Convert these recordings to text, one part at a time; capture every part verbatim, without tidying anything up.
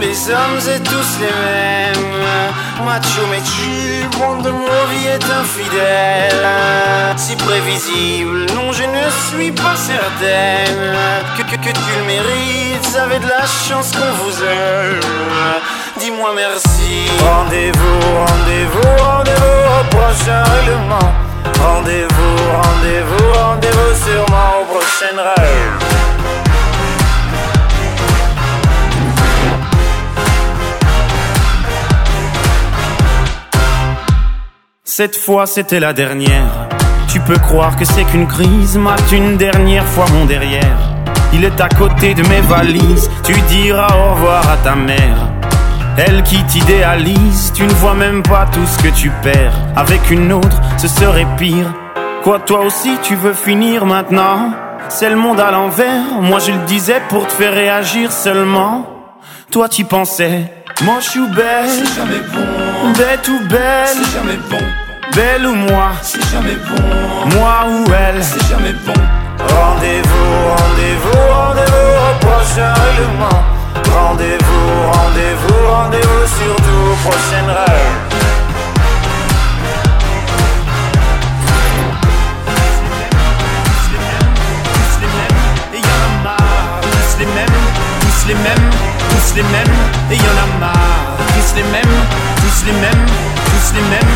les hommes est tous les mêmes. Macho mais tu, bande de mauvais est infidèle. Si prévisible, non je ne suis pas certaine que, que, que tu le mérites, vous avez de la chance qu'on vous aime. Dis-moi merci. Rendez-vous, rendez-vous, rendez-vous au prochain règlement. Rendez-vous, rendez-vous, rendez-vous sûrement au prochain rêve. Cette fois c'était la dernière. Tu peux croire que c'est qu'une crise. Mate une dernière fois mon derrière. Il est à côté de mes valises. Tu diras au revoir à ta mère. Elle qui t'idéalise. Tu ne vois même pas tout ce que tu perds. Avec une autre ce serait pire. Quoi, toi aussi tu veux finir maintenant? C'est le monde à l'envers. Moi je le disais pour te faire réagir seulement. Toi t'y pensais. Moche ou belle, c'est jamais bon. Bête ou belle, c'est jamais bon. Belle ou moi, c'est jamais bon. Moi ou elle, c'est jamais bon. Rendez-vous, rendez-vous, rendez-vous au prochain règlement. Rendez-vous, rendez-vous, rendez-vous surtout au prochain rêve. Tous les mêmes, et y'en a marre. Tous les mêmes, tous les mêmes, tous les mêmes, et y'en a marre. Tous les mêmes, tous les mêmes, tous les mêmes.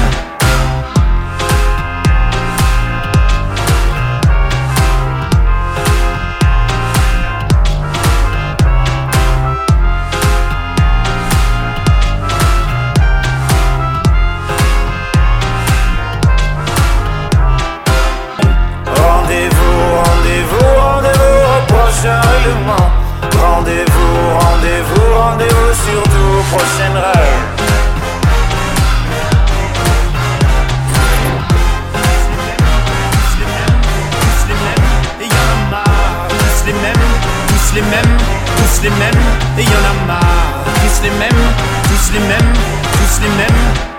Rendez-vous, rendez-vous, rendez-vous surtout au prochain rêve. Tous les mêmes, tous les mêmes, et y'en a marre. Tous les mêmes, tous les mêmes, tous les mêmes, et y'en a marre. Tous les mêmes, tous les mêmes, tous les mêmes.